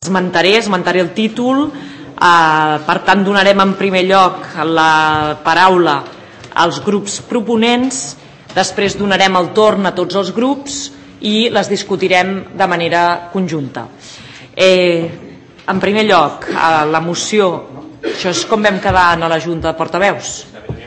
esmentaré el títol. Per tant, donarem en primer lloc la paraula als grups proponents, després donarem el torn a tots els grups i les discutirem de manera conjunta. En primer lloc, la moció, això és com vam quedar a la Junta de Portaveus.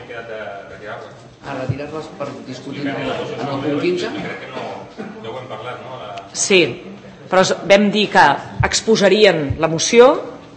A retirar-les per discutir en el punt 15? Ja ho hem parlat, no? Sí, però vam dir que exposarien la moció,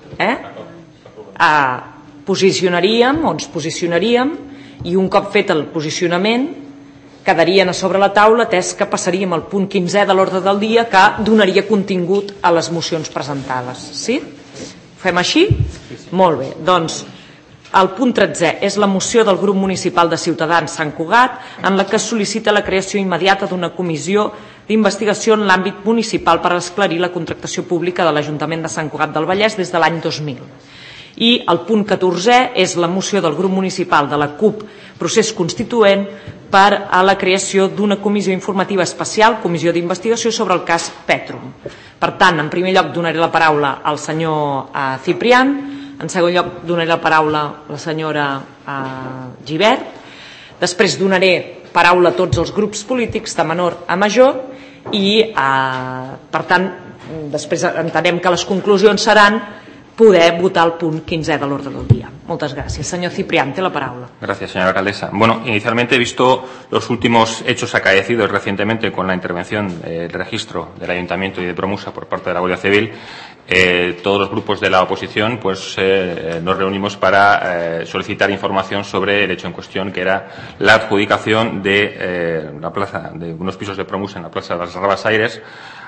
posicionaríem o ens posicionaríem i un cop fet el posicionament quedarien a sobre la taula, atès que passaríem al punt 15è de l'ordre del dia, que donaria contingut a les mocions presentades. Sí? Fem així? Molt bé. Doncs el punt 13è és la moció del grup municipal de Ciutadans Sant Cugat, en la que es sol·licita la creació immediata d'una comissió d'investigació en l'àmbit municipal per esclarir la contractació pública de l'Ajuntament de Sant Cugat del Vallès des de l'any 2000. I el punt 14è és la moció del grup municipal de la CUP Procés Constituent per a la creació d'una comissió informativa especial, comissió d'investigació sobre el cas Petrum. Per tant, en primer lloc donaré la paraula al senyor Ciprián, en segon lloc donaré la paraula a la senyora Gibert, després donaré paraula a tots els grups polítics de menor a major i, per tant, després entenem que les conclusions seran poder votar el punt 15è de l'ordre del día. Muchas gracias. Señor Ciprián, té la paraula. Gracias, señora alcaldesa. Bueno, inicialmente he visto los últimos hechos acaecidos recientemente con la intervención del registro del Ayuntamiento y de Promusa por parte de la Guardia Civil. Todos los grupos de la oposición pues nos reunimos para solicitar información sobre el hecho en cuestión, que era la adjudicación de la plaza de unos pisos de Promusa en la plaza de las Rabasaires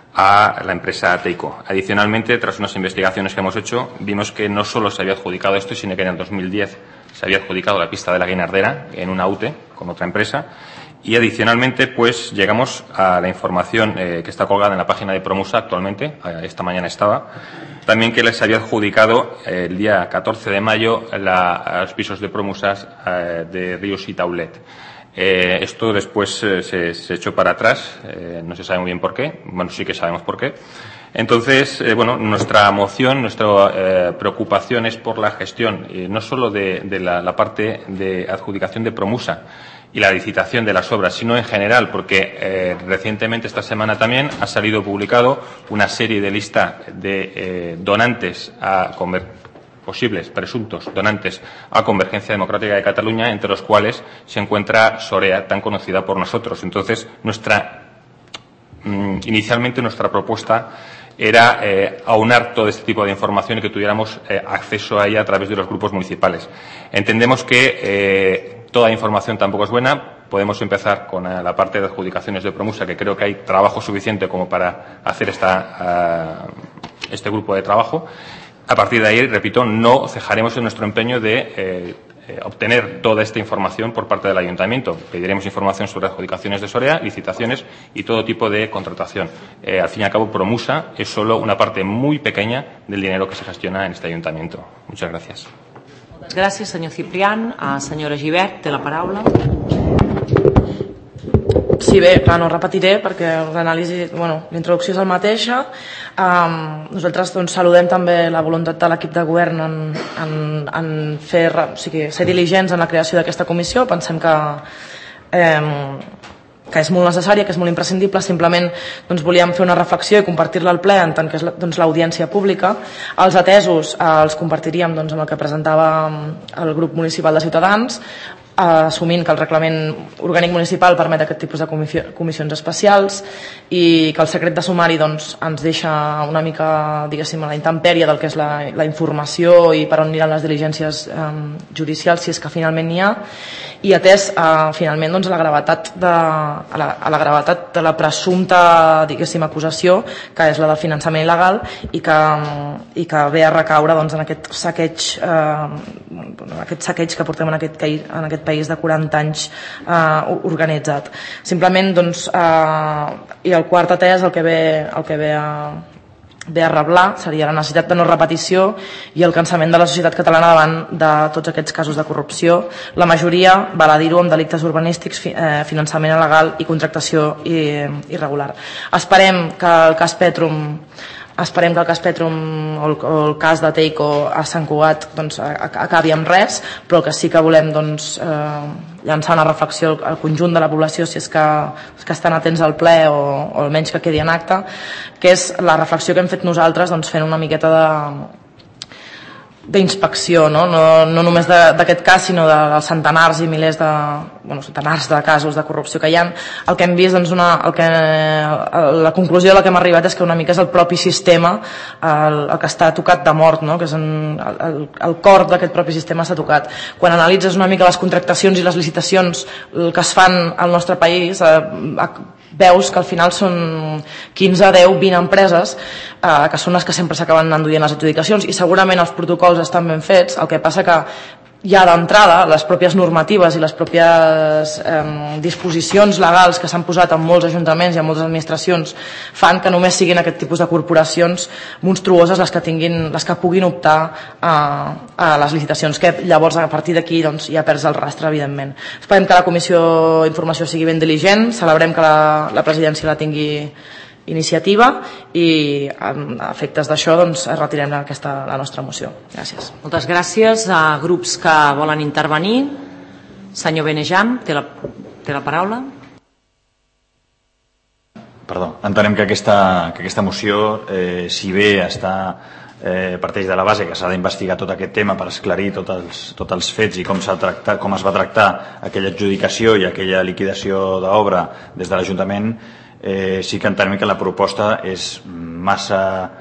a la empresa Teico. Adicionalmente, tras unas investigaciones que hemos hecho, vimos que no solo se había adjudicado esto, sino que en el 2010 se había adjudicado la pista de la Guinardera en una UTE con otra empresa. Y adicionalmente, pues llegamos a la información que está colgada en la página de Promusa actualmente, esta mañana estaba, también que les había adjudicado el día 14 de mayo los pisos de Promusas de Ríos y Taulet. Esto después se echó para atrás, no se sabe muy bien por qué, bueno, sí que sabemos por qué. Entonces, bueno, nuestra moción, nuestra preocupación es por la gestión, no solo de la parte de adjudicación de Promusa y la licitación de las obras, sino en general, porque recientemente, esta semana también, ha salido publicado una serie de lista de donantes posibles, presuntos donantes a Convergencia Democrática de Cataluña, entre los cuales se encuentra Sorea, tan conocida por nosotros. Entonces, inicialmente nuestra propuesta era aunar todo este tipo de información y que tuviéramos acceso a ella a través de los grupos municipales. Entendemos que toda información tampoco es buena. Podemos empezar con la parte de adjudicaciones de Promusa, que creo que hay trabajo suficiente como para hacer este grupo de trabajo. A partir de ahí, repito, no cejaremos en nuestro empeño de obtener toda esta información por parte del Ayuntamiento. Pediremos información sobre adjudicaciones de Sorea, licitaciones y todo tipo de contratación. Al fin y al cabo, Promusa es solo una parte muy pequeña del dinero que se gestiona en este Ayuntamiento. Muchas gracias. Gràcies, senyor Ciprián. Senyora Gibert, té la paraula. Sí, bé, clar, no repetiré perquè l'anàlisi, l'introducció és la mateixa. Nosaltres saludem també la voluntat de l'equip de govern en ser diligents en la creació d'aquesta comissió. Pensem que és molt necessària, que és molt imprescindible. Simplement volíem fer una reflexió i compartir-la al ple en tant que és l'audiència pública. Els atesos els compartiríem amb el que presentava el grup municipal de Ciutadans, assumint que el reglament orgànic municipal permet aquest tipus de comissions especials i que el secret de sumari ens deixa una mica, diguéssim, a la intempèrie del que és la informació i per on aniran les diligències judicials, si és que finalment n'hi ha, i atès finalment a la gravetat de la presumpta, diguéssim, acusació, que és la del finançament il·legal i que ve a recaure en aquest saqueig que portem en aquest país de 40 anys organitzat. Simplement, i el quart atès el que ve a reblar seria la necessitat de no repetició i el cansament de la societat catalana davant de tots aquests casos de corrupció, la majoria, val a dir-ho, amb delictes urbanístics, finançament il·legal i contractació irregular. Esperem que el cas Petrum Esperem que el cas Petrom o el cas de Teico a Sant Cugat acabi amb res, però que sí que volem llançar una reflexió al conjunt de la població, si és que estan atents al ple o almenys que quedi en acte, que és la reflexió que hem fet nosaltres fent una miqueta d'inspecció, no només d'aquest cas, sinó dels centenars i milers centenars de casos de corrupció que hi ha. El que hem vist, la conclusió a la que hem arribat és que una mica és el propi sistema el que està tocat de mort, no? Que és el cor d'aquest propi sistema s'ha tocat. Quan analitzes una mica les contractacions i les licitacions que es fan al nostre país, veus que al final són 15, 10, 20 empreses que són les que sempre s'acaben enduient les adjudicacions, i segurament els protocols estan ben fets. El que passa que ja d'entrada les pròpies normatives i les pròpies disposicions legals que s'han posat en molts ajuntaments i en moltes administracions fan que només siguin aquest tipus de corporacions monstruoses les que puguin optar a les licitacions, que llavors a partir d'aquí ja perds el rastre, evidentment. Esperem que la Comissió d'Informació sigui ben diligent, celebrem que la presidència la tingui iniciativa, i a efectes d'això retirem la nostra moció. Gràcies. Moltes gràcies. A grups que volen intervenir, senyor Benejam, té la paraula. Perdó, entenem que aquesta moció, si bé parteix de la base que s'ha d'investigar tot aquest tema per esclarir tots els fets i com es va tractar aquella adjudicació i aquella liquidació d'obra des de l'Ajuntament, sí que entenem que la proposta és massa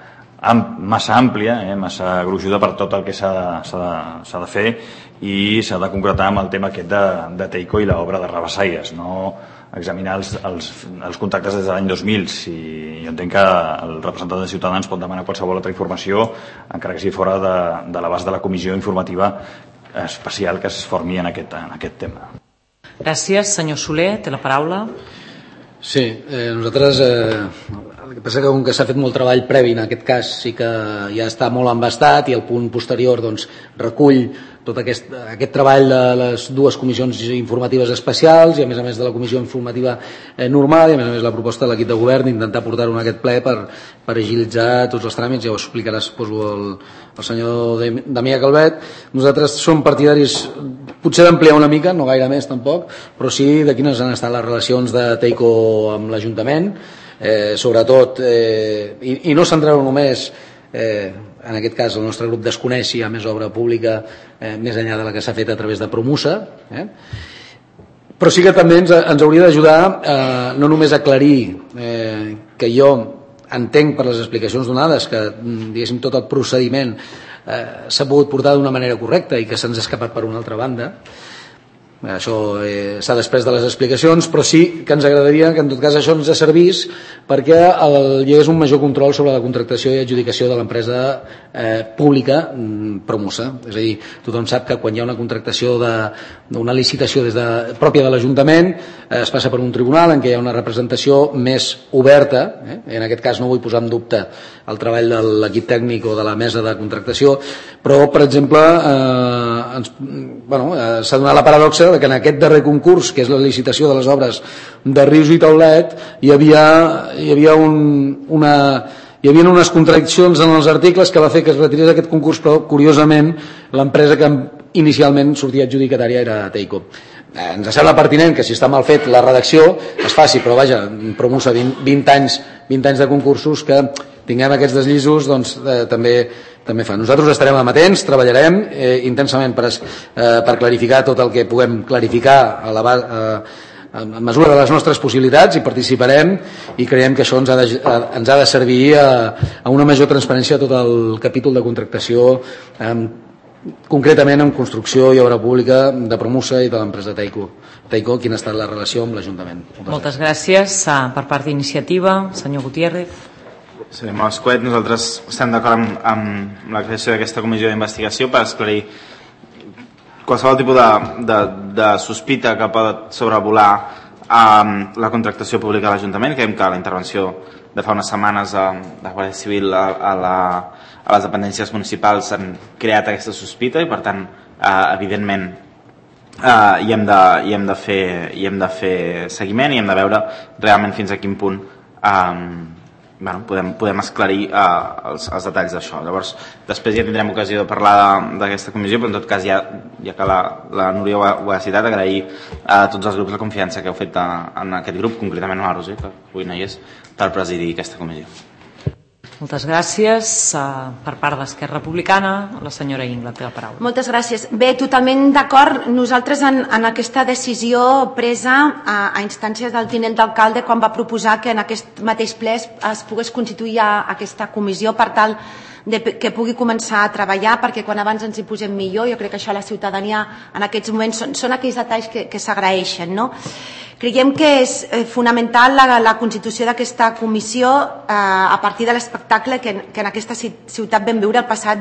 àmplia, massa gruixuda per tot el que s'ha de fer, i s'ha de concretar amb el tema aquest de Teico i l'obra de Rabassaires, no examinar els contractes des de l'any 2000. Jo entenc que el representant de Ciutadans pot demanar qualsevol altra informació, encara que sigui fora de l'abast de la comissió informativa especial que es formi en aquest tema. Gràcies. Senyor Soler, té la paraula. Sí, nosaltres el que passa que com que s'ha fet molt treball previ en aquest cas sí que ja està molt embastat, i el punt posterior recull tot aquest treball de les dues comissions informatives especials i a més de la comissió informativa normal, i a més la proposta de l'equip de govern d'intentar portar-ho en aquest ple per agilitzar tots els tràmits. Ja ho explicarà, suposo, el senyor Damià Calvet. Nosaltres som partidaris potser d'ampliar una mica, no gaire més tampoc, però sí de quines han estat les relacions de Teico amb l'Ajuntament, sobretot, i no centrar-ho només, en aquest cas el nostre grup desconeix si hi ha més obra pública més enllà de la que s'ha fet a través de Promusa, però sí que també ens hauria d'ajudar no només a aclarir que jo entenc per les explicacions donades que, diguéssim, tot el procediment s'ha pogut portar d'una manera correcta i que se'ns ha escapat per una altra banda. Això s'ha després de les explicacions, però sí que ens agradaria que en tot cas això ens servís perquè hi hagués un major control sobre la contractació i adjudicació de l'empresa pública Promusa. És a dir, tothom sap que quan hi ha una contractació d'una licitació pròpia de l'Ajuntament es passa per un tribunal en què hi ha una representació més oberta, en aquest cas no vull posar en dubte el treball de l'equip tècnic o de la mesa de contractació, però per exemple s'ha donat la paradoxa que en aquest darrer concurs, que és la licitació de les obres de Rius i Taulet, hi havia unes contradiccions en els articles que va fer que es retirés aquest concurs, però curiosament l'empresa que inicialment sortia adjudicatària era Teico. Ens sembla pertinent que si està mal fet la redacció es faci, però vaja, Promusa 20 anys de concursos, que tinguem aquests desllisos, doncs també fa. Nosaltres estarem amatents, treballarem intensament per clarificar tot el que puguem clarificar a mesura de les nostres possibilitats, i participarem, i creiem que això ens ha de servir a una major transparència a tot el capítol de contractació, concretament en construcció i obra pública de Promusa i de l'empresa Teico, quina ha estat la relació amb l'Ajuntament. Moltes gràcies. Per part d'Iniciativa, senyor Gutiérrez. Sí, amb l'escoet nosaltres estem d'acord amb la creació d'aquesta comissió d'investigació per esclarir qualsevol tipus de sospita que pot sobrevolar la contractació pública de l'Ajuntament. Creiem que la intervenció de fa unes setmanes de la Guàrdia Civil a les dependències municipals han creat aquesta sospita, i per tant evidentment hi hem de fer seguiment, i hem de veure realment fins a quin punt podem esclarir els detalls d'això. Llavors, després ja tindrem ocasió de parlar d'aquesta comissió, però en tot cas, ja que la Núria ho ha citat, agrair a tots els grups la confiança que heu fet en aquest grup, concretament a la Roser, que avui no hi és, per presidir aquesta comissió. Moltes gràcies. Per part d'Esquerra Republicana, la senyora Ingla té la paraula. Moltes gràcies. Bé, totalment d'acord. Nosaltres en aquesta decisió presa a instàncies del tinent d'alcalde quan va proposar que en aquest mateix ple es pogués constituir aquesta comissió per tal que pugui començar a treballar, perquè quan abans ens hi posem millor, jo crec que això a la ciutadania en aquests moments són aquells detalls que s'agraeixen, no? Creiem que és fonamental la constitució d'aquesta comissió a partir de l'espectacle que en aquesta ciutat vam viure el passat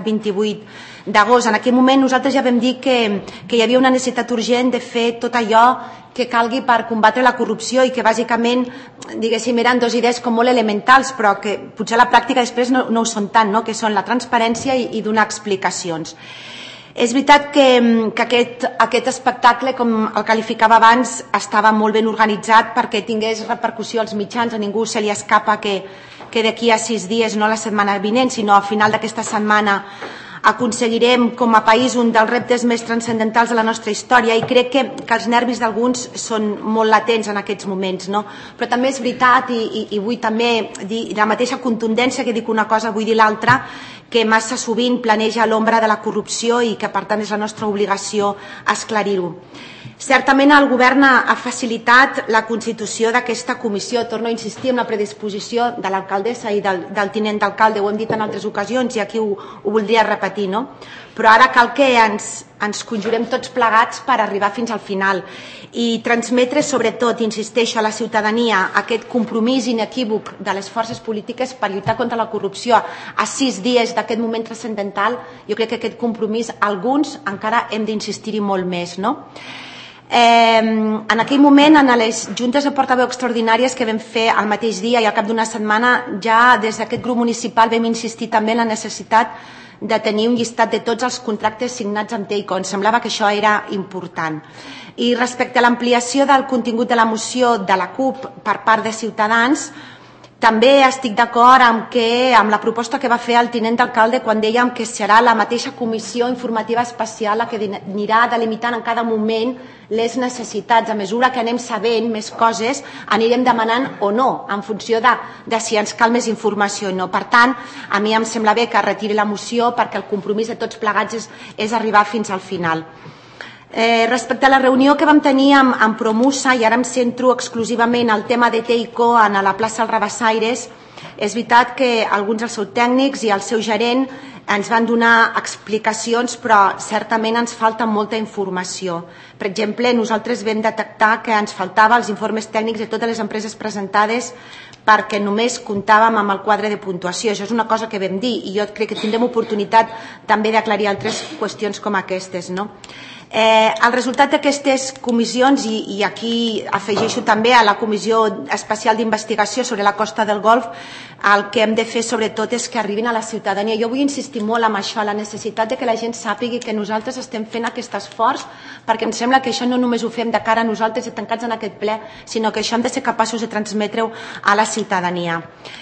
28 d'agost. En aquell moment nosaltres ja vam dir que hi havia una necessitat urgent de fer tot allò que calgui per combatre la corrupció i que bàsicament, diguéssim, eren dues idees com molt elementals, però que potser a la pràctica després no ho són tant, no? Que són la transparència i donar explicacions. És veritat que aquest espectacle, com el qualificava abans, estava molt ben organitzat perquè tingués repercussió als mitjans. A ningú se li escapa que d'aquí a 6 dies, no la setmana vinent, sinó a final d'aquesta setmana, aconseguirem com a país un dels reptes més transcendentals de la nostra història, i crec que els nervis d'alguns són molt latents en aquests moments, no? Però també és veritat, i vull també dir la mateixa contundència que dic una cosa, vull dir l'altra, que massa sovint planeja l'ombra de la corrupció i que per tant és la nostra obligació esclarir-ho. Certament el govern ha facilitat la constitució d'aquesta comissió. Torno a insistir en la predisposició de l'alcaldessa i del tinent d'alcalde, ho hem dit en altres ocasions i aquí ho voldria repetir, no? Però ara cal que ens conjurem tots plegats per arribar fins al final i transmetre sobretot, insisteixo, a la ciutadania aquest compromís inequívoc de les forces polítiques per lluitar contra la corrupció a 6 dies d'aquest moment transcendental. Jo crec que aquest compromís alguns encara hem d'insistir-hi molt més, no? En aquell moment, en les juntes de portaveu extraordinàries que vam fer el mateix dia i al cap d'una setmana, ja des d'aquest grup municipal vam insistir també en la necessitat de tenir un llistat de tots els contractes signats amb TEICO. Ens semblava que això era important. I respecte a l'ampliació del contingut de la moció de la CUP per part de Ciutadans, també estic d'acord amb la proposta que va fer el tinent d'alcalde quan dèiem que serà la mateixa comissió informativa especial la que anirà delimitant en cada moment les necessitats. A mesura que anem sabent més coses, anirem demanant o no, en funció de si ens cal més informació o no. Per tant, a mi em sembla bé que retiri la moció perquè el compromís de tots plegats és arribar fins al final. Respecte a la reunió que vam tenir amb Promusa, i ara em centro exclusivament al tema de TEICO a la plaça dels Rabassaires, és veritat que alguns dels seus tècnics i el seu gerent ens van donar explicacions, però certament ens falta molta informació. Per exemple, nosaltres vam detectar que ens faltava els informes tècnics de totes les empreses presentades perquè només comptàvem amb el quadre de puntuació. Això és una cosa que vam dir i jo crec que tindrem oportunitat també d'aclarir altres qüestions com aquestes, no? El resultat d'aquestes comissions, i aquí afegeixo també a la Comissió Especial d'Investigació sobre la Costa del Golf, el que hem de fer sobretot és que arribin a la ciutadania. Jo vull insistir molt en això, la necessitat de que la gent sàpigui que nosaltres estem fent aquest esforç, perquè em sembla que això no només ho fem de cara a nosaltres i tancats en aquest ple, sinó que això hem de ser capaços de transmetre-ho a la ciutadania.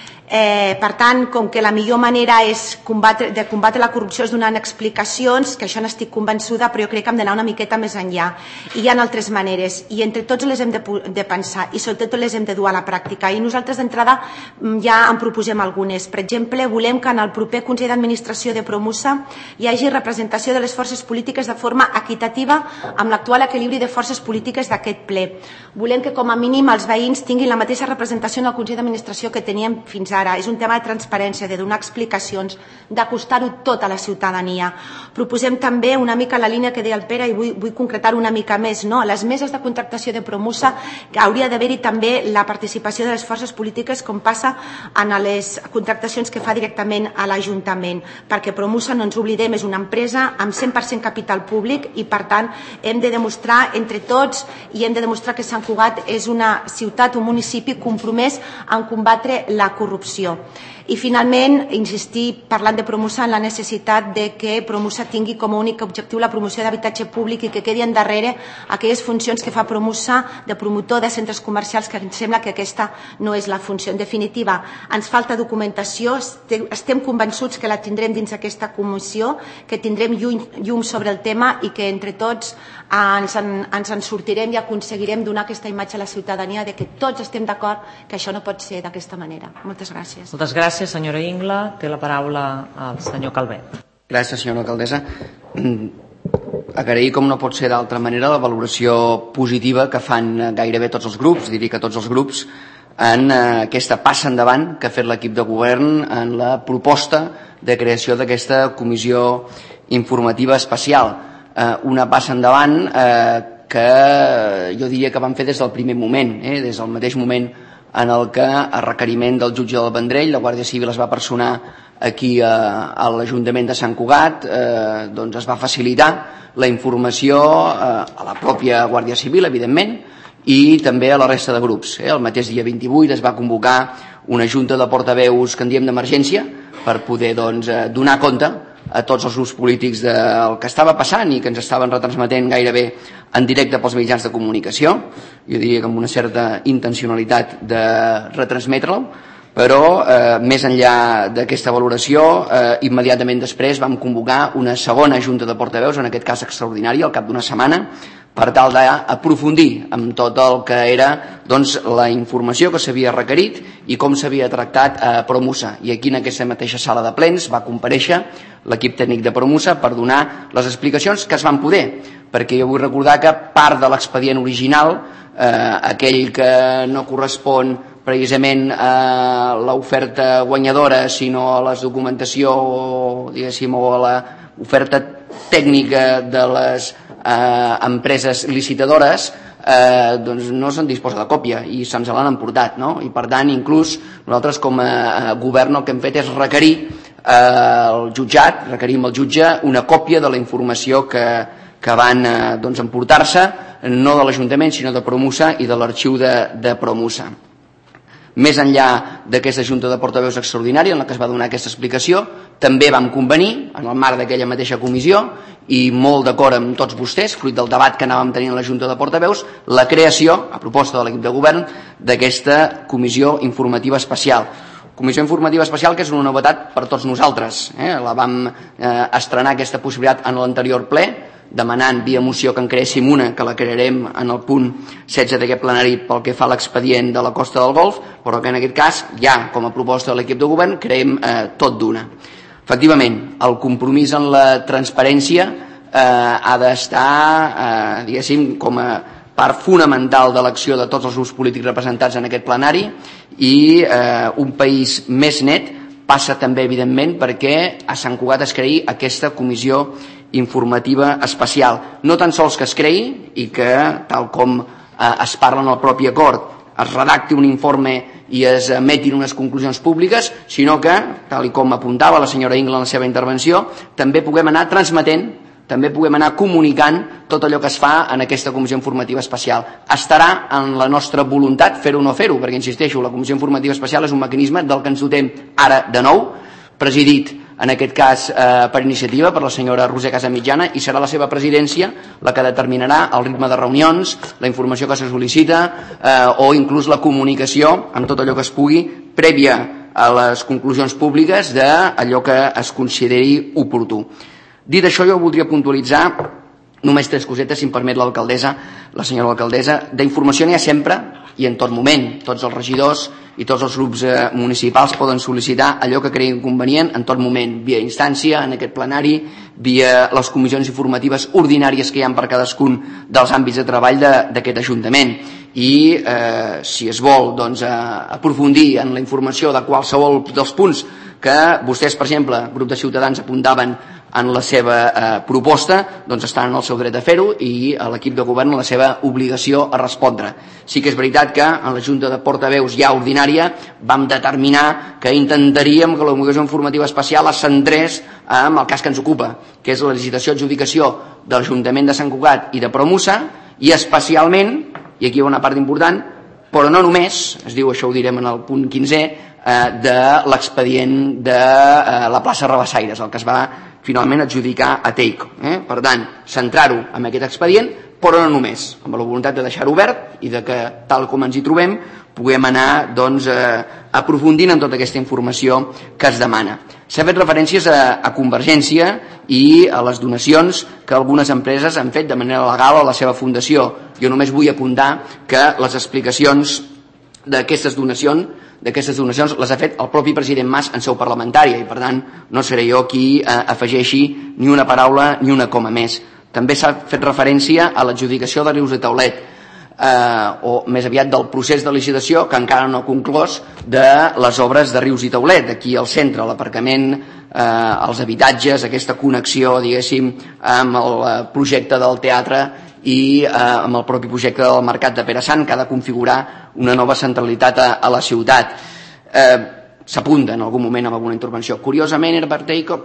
Per tant, com que la millor manera de combatre la corrupció és donant explicacions, que això n'estic convençuda, però jo crec que hem d'anar una miqueta més enllà. I hi ha altres maneres, i entre tots les hem de pensar, i sobretot les hem de dur a la pràctica. I nosaltres d'entrada ja en proposem algunes. Per exemple, volem que en el proper Consell d'Administració de Promusa hi hagi representació de les forces polítiques de forma equitativa amb l'actual equilibri de forces polítiques d'aquest ple. Volem que com a mínim els veïns tinguin la mateixa representació en el Consell d'Administració que teníem fins ara. És un tema de transparència, de donar explicacions, d'acostar-ho tot a la ciutadania. Proposem també una mica la línia que deia el Pere i vull concretar una mica més, no? A les meses de contractació de Promusa hauria d'haver-hi també la participació de les forces polítiques com passa en les contractacions que fa directament a l'Ajuntament, perquè Promusa, no ens oblidem, és una empresa amb 100% capital públic i per tant hem de demostrar entre tots i hem de demostrar que Sant Cugat és una ciutat, un municipi compromès en combatre la corrupció. corrupció. I finalment, insistir, parlant de Promusa, en la necessitat de que Promusa tingui com a únic objectiu la promoció d'habitatge públic i que quedi endarrere aquelles funcions que fa Promusa de promotor de centres comercials, que ens sembla que aquesta no és la funció. En definitiva, ens falta documentació, estem convençuts que la tindrem dins aquesta comissió, que tindrem llum sobre el tema i que entre tots ens en sortirem i aconseguirem donar aquesta imatge a la ciutadania de que tots estem d'acord que això no pot ser d'aquesta manera. Moltes gràcies. Moltes gràcies, senyora Ingla. Té la paraula el senyor Calvet. Gràcies, senyora alcaldessa. Agrair, com no pot ser d'altra manera, la valoració positiva que fan gairebé tots els grups, diria que tots els grups, en aquesta passa endavant que ha fet l'equip de govern en la proposta de creació d'aquesta comissió informativa especial. Una passa endavant que jo diria que van fer des del primer moment, des del mateix moment en el que, a requeriment del jutge del Vendrell, la Guàrdia Civil es va personar aquí a l'Ajuntament de Sant Cugat, doncs es va facilitar la informació a la pròpia Guàrdia Civil, evidentment, i també a la resta de grups. El mateix dia 28 es va convocar una junta de portaveus que en diem d'emergència per poder donar compte a tots els grups polítics del que estava passant i que ens estaven retransmetent gairebé en directe pels mitjans de comunicació. Jo diria que amb una certa intencionalitat de retransmetre-lo, però més enllà d'aquesta valoració, immediatament després vam convocar una segona junta de portaveus, en aquest cas extraordinària, al cap d'una setmana, per tal d'aprofundir amb tot el que era la informació que s'havia requerit i com s'havia tractat a Promusa. I aquí, en aquesta mateixa sala de plens, va comparèixer l'equip tècnic de Promusa per donar les explicacions que es van poder, perquè jo vull recordar que part de l'expedient original, aquell que no correspon precisament a l'oferta guanyadora, sinó a la documentació, diguéssim, o a l'oferta tècnica de les empreses licitadores, doncs no se'n disposa de còpia i se'ns l'han emportat, no? I per tant, inclús nosaltres com a govern el que hem fet és requerir al jutjat, requerim al jutge una còpia de la informació que van emportar-se, no de l'Ajuntament sinó de Promusa i de l'arxiu de Promusa. Més enllà d'aquesta junta de portaveus extraordinària en la que es va donar aquesta explicació, també vam convenir, en el marc d'aquella mateixa comissió, i molt d'acord amb tots vostès, fruit del debat que anàvem tenint a la junta de portaveus, la creació, a proposta de l'equip de govern, d'aquesta comissió informativa especial. Comissió informativa especial que és una novetat per tots nosaltres. La vam estrenar aquesta possibilitat en l'anterior ple, demanant via moció que en creéssim una, que la crearem en el punt 16 d'aquest plenari pel que fa a l'expedient de la Costa del Golf, però que en aquest cas, ja com a proposta de l'equip de govern, creem tot d'una. Efectivament, el compromís en la transparència ha d'estar, diguéssim, com a part fonamental de l'acció de tots els grups polítics representats en aquest plenari, i un país més net passa també, evidentment, perquè a Sant Cugat es creï aquesta comissió informativa especial. No tan sols que es creï i que, tal com es parla en el propi acord, es redacti un informe i es emetin unes conclusions públiques, sinó que, tal com apuntava la senyora Ingla en la seva intervenció, també puguem anar transmetent, també puguem anar comunicant tot allò que es fa en aquesta comissió informativa especial. Estarà en la nostra voluntat fer-ho o no fer-ho, perquè, insisteixo, la comissió informativa especial és un mecanisme del que ens dotem ara de nou, presidit en aquest cas per iniciativa per la senyora Roser Casamitjana, i serà la seva presidència la que determinarà el ritme de reunions, la informació que se sol·licita o inclús la comunicació amb tot allò que es pugui prèvia a les conclusions públiques d'allò que es consideri oportú. Dit això, jo voldria puntualitzar només 3 cosetes, si em permet l'alcaldessa, la senyora alcaldessa. D'informació n'hi ha sempre i en tot moment. Tots els regidors i tots els grups municipals poden sol·licitar allò que creguin convenient en tot moment, via instància, en aquest plenari, via les comissions informatives ordinàries que hi ha per cadascun dels àmbits de treball d'aquest Ajuntament. I si es vol aprofundir en la informació de qualsevol dels punts que vostès, per exemple, grup de Ciutadans, apuntaven en la seva proposta, doncs estan en el seu dret a fer-ho i l'equip de govern en la seva obligació a respondre. Sí que és veritat que en la Junta de Portaveus ja ordinària vam determinar que intentaríem que la comissió informativa especial es centrés en el cas que ens ocupa, que és la licitació i adjudicació de l'Ajuntament de Sant Cugat i de Promusa, i especialment, i aquí hi ha una part important, però no només, es diu, això ho direm en el punt 15è, de l'expedient de la plaça Rabassaires, el que es va finalment adjudicar a Teico. Per tant, centrar-ho en aquest expedient, però no només, amb la voluntat de deixar-ho obert i de que, tal com ens hi trobem, puguem anar aprofundint en tota aquesta informació que es demana. S'ha fet referències a Convergència i a les donacions que algunes empreses han fet de manera legal a la seva fundació. Jo només vull apuntar que les explicacions d'aquestes donacions les ha fet el propi president Mas en seu parlamentària i per tant no seré jo qui afegeixi ni una paraula ni una coma més. També s'ha fet referència a l'adjudicació de Rius de Taulet, o més aviat del procés de licitació que encara no ha conclòs de les obres de Rius i Taulet, aquí al centre, l'aparcament, els habitatges, aquesta connexió, diguéssim, amb el projecte del teatre i amb el propi projecte del mercat de Pere Sant, que ha de configurar una nova centralitat a la ciutat. S'apunta en algun moment en alguna intervenció. Curiosament, Herbert Teico,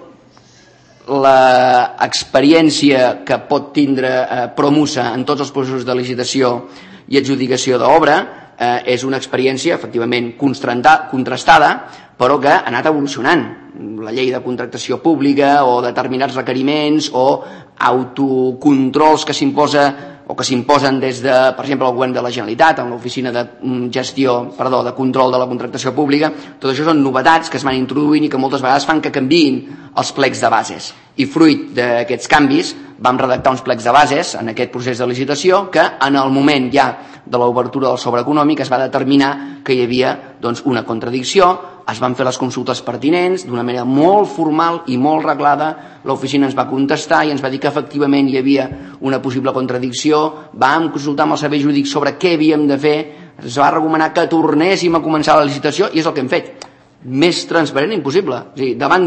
l'experiència que pot tindre Promusa en tots els processos de licitació i adjudicació d'obra és una experiència efectivament contrastada, però que ha anat evolucionant. La llei de contractació pública o determinats requeriments o autocontrols que s'imposen des de, per exemple, el govern de la Generalitat, amb l'oficina de control de la contractació pública. Tot això són novetats que es van introduint i que moltes vegades fan que canviïn els plecs de bases. I fruit d'aquests canvis vam redactar uns plecs de bases en aquest procés de licitació que en el moment ja de l'obertura del sobre econòmic es va determinar que hi havia una contradicció, es van fer les consultes pertinents d'una manera molt formal i molt reglada, l'oficina ens va contestar i ens va dir que efectivament hi havia una possible contradicció, vam consultar amb el servei jurídic sobre què havíem de fer, ens va recomanar que tornéssim a començar la licitació i és el que hem fet. Més transparent impossible. És a dir, davant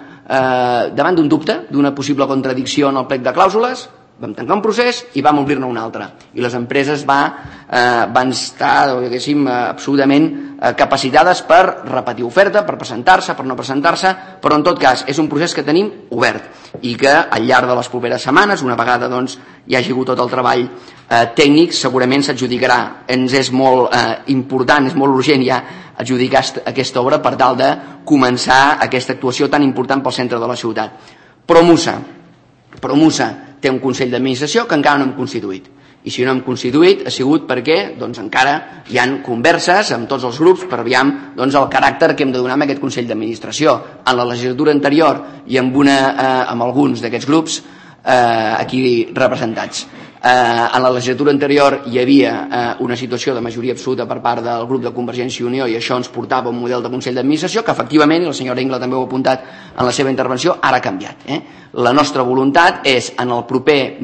d'un dubte, d'una possible contradicció en el plec de clàusules, vam tancar un procés i vam obrir-ne un altre. I les empreses van estar, diguéssim, absolutament capacitades per repetir oferta, per presentar-se, per no presentar-se, però en tot cas és un procés que tenim obert i que al llarg de les properes setmanes, una vegada hi hagi hagut tot el treball tècnic, segurament s'adjudicarà. Ens és molt important, és molt urgent ja adjudicar aquesta obra per tal de començar aquesta actuació tan important pel centre de la ciutat. Promusa té un consell d'administració que encara no hem constituït. I si no hem constituït ha sigut perquè encara hi ha converses amb tots els grups per aviam el caràcter que hem de donar a aquest consell d'administració. En la legislatura anterior i amb alguns d'aquests grups aquí representats. En la legislatura anterior hi havia una situació de majoria absoluta per part del grup de Convergència i Unió i això ens portava a un model de consell d'administració que efectivament, i la senyora Ingla també ho ha apuntat en la seva intervenció, ara ha canviat. La nostra voluntat és en el proper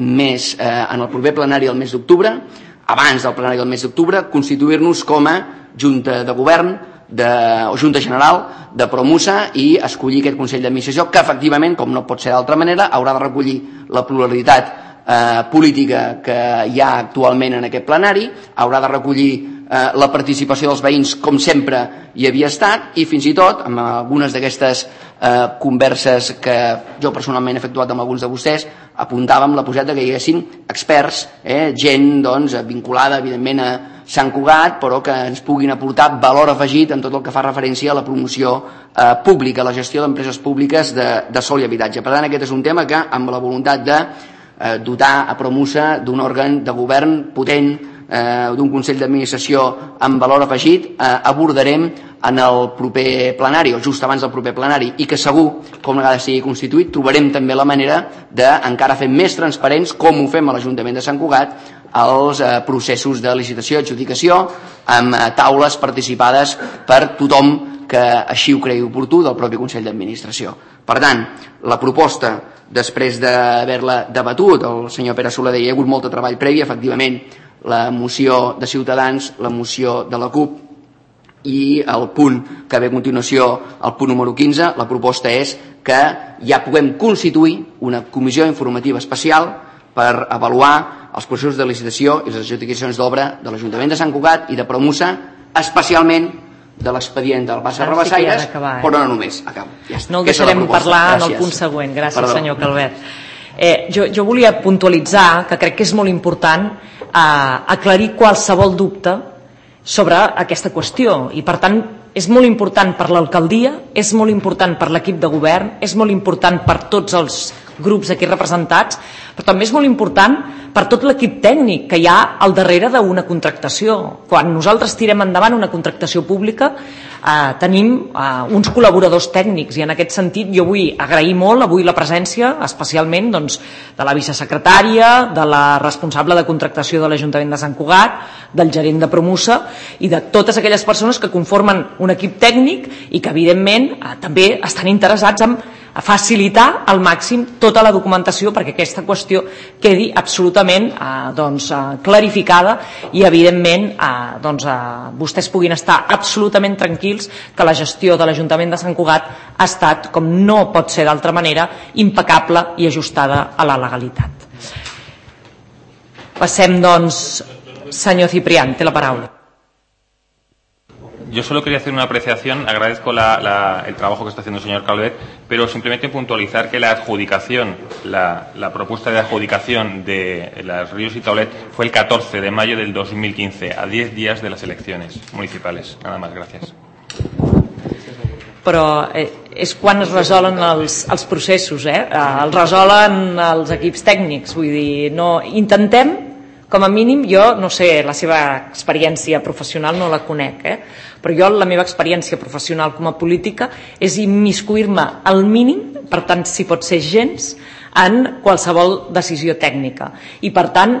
plenari del mes d'octubre, abans del plenari del mes d'octubre, constituir-nos com a Junta de Govern o Junta General de Promusa i escollir aquest Consell d'Administració que efectivament, com no pot ser d'altra manera, haurà de recollir la pluralitat política que hi ha actualment en aquest plenari, haurà de recollir la participació dels veïns com sempre hi havia estat i fins i tot amb algunes d'aquestes converses que jo personalment he efectuat amb alguns de vostès apuntàvem la possibilitat que hi haguessin experts, gent vinculada evidentment a Sant Cugat però que ens puguin aportar valor afegit en tot el que fa referència a la promoció pública, a la gestió d'empreses públiques de sòl i habitatge. Per tant, aquest és un tema que amb la voluntat de dotar a Promusa d'un òrgan de govern potent, d'un Consell d'Administració amb valor afegit, abordarem en el proper plenari o just abans del proper plenari i que segur, com una vegada sigui constituït, trobarem també la manera d'encara fer més transparents, com ho fem a l'Ajuntament de Sant Cugat, els processos de licitació i adjudicació amb taules participades per tothom que així ho cregui oportú del propi Consell d'Administració. Per tant, la proposta, després d'haver-la debatut, el senyor Pere Soler deia, hi ha hagut molt de treball previ, efectivament, la moció de Ciutadans, la moció de la CUP i el punt que ve a continuació, el punt número 15, la proposta és que ja puguem constituir una comissió informativa especial per avaluar els processos de licitació i les adjudicacions d'obra de l'Ajuntament de Sant Cugat i de Promusa, especialment de l'expedient del Bassa Rabassaires, però no només. Acabo. No el deixarem parlar en el punt següent. Gràcies, senyor Calvet. Jo volia puntualitzar que crec que és molt important aclarir qualsevol dubte sobre aquesta qüestió i per tant és molt important per l'alcaldia, és molt important per l'equip de govern, és molt important per tots els grups aquí representats, però també és molt important per tot l'equip tècnic que hi ha al darrere d'una contractació. Quan nosaltres tirem endavant una contractació pública tenim uns col·laboradors tècnics, i en aquest sentit jo vull agrair molt avui la presència, especialment doncs, de la vicesecretària, de la responsable de contractació de l'Ajuntament de Sant Cugat, del gerent de Promusa i de totes aquelles persones que conformen un equip tècnic i que evidentment també estan interessats en facilitar al màxim tota la documentació perquè aquesta qüestió quedi absolutament clarificada i evidentment vostès puguin estar absolutament tranquils que la gestió de l'Ajuntament de Sant Cugat ha estat, com no pot ser d'altra manera, impecable i ajustada a la legalitat. Passem, doncs, senyor Ciprián, té la paraula. Yo solo quería hacer una apreciación, agradezco el trabajo que está haciendo el señor Calvet, pero simplemente puntualizar que la adjudicación, la propuesta de adjudicación de las Ríos y Taulet fue el 14 de mayo del 2015, a 10 días de las elecciones municipales. Nada más, gracias. Però és quan es resolen els processos, els resolen els equips tècnics, vull dir, no intentem, com a mínim, jo no sé, la seva experiència professional no la conec, però jo la meva experiència professional com a política és immiscuir-me al mínim, per tant, si pot ser gens, en qualsevol decisió tècnica. I per tant,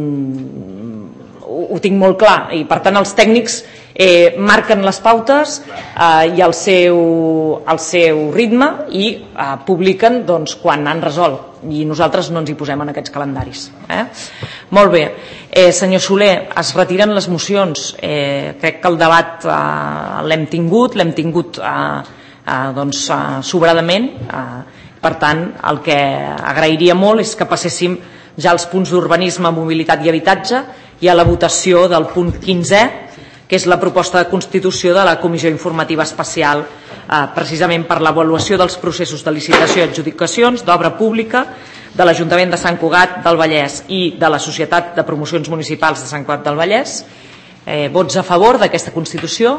ho tinc molt clar, i per tant els tècnics marquen les pautes i el seu ritme i publiquen quan han resolt, i nosaltres no ens hi posem en aquests calendaris. Molt bé, senyor Soler, es retiren les mocions. Crec que el debat l'hem tingut sobradament, per tant el que agrairia molt és que passéssim ja als punts d'urbanisme, mobilitat i habitatge i a la votació del punt 15è, que és la proposta de constitució de la Comissió Informativa Especial precisament per l'avaluació dels processos de licitació i adjudicacions d'obra pública de l'Ajuntament de Sant Cugat del Vallès i de la Societat de Promocions Municipals de Sant Cugat del Vallès. Vots a favor d'aquesta constitució?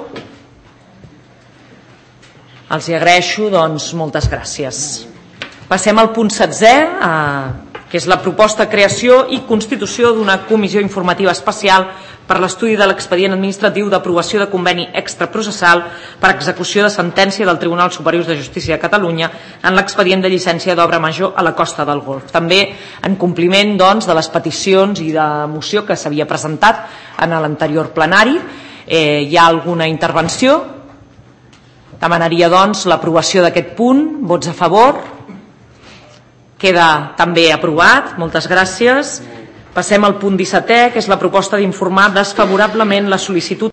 Els hi agraeixo, doncs moltes gràcies. Passem al punt 16è, que és la proposta de creació i constitució d'una comissió informativa especial per l'estudi de l'expedient administratiu d'aprovació de conveni extraprocessal per execució de sentència del Tribunal Superior de Justícia de Catalunya en l'expedient de llicència d'obra major a la Costa del Golf. També en compliment de les peticions i de moció que s'havia presentat en l'anterior plenari. Hi ha alguna intervenció? Demanaria l'aprovació d'aquest punt. Vots a favor? Queda també aprovat. Moltes gràcies. Passem al punt 17è, que és la proposta d'informar desfavorablement la sol·licitud